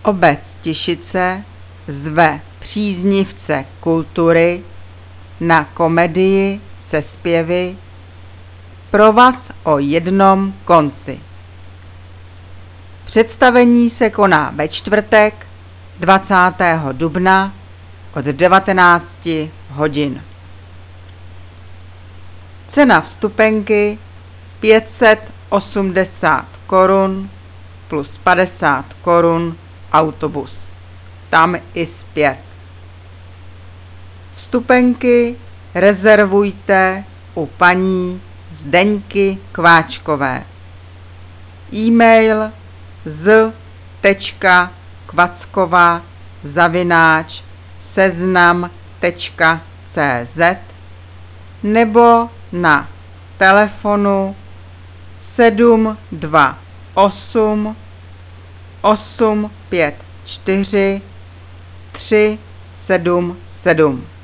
Obec Tišice zve příznivce kultury na komedii se zpěvy Provaz o jednom konci. Představení se koná ve čtvrtek 20. dubna od 19 hodin. Cena vstupenky 580 korun plus 50 korun autobus. Tam i zpět. Vstupenky rezervujte u paní Zdeňky Kváčkové. E-mail z.kvackova@seznam.cz nebo na telefonu 728 854 377.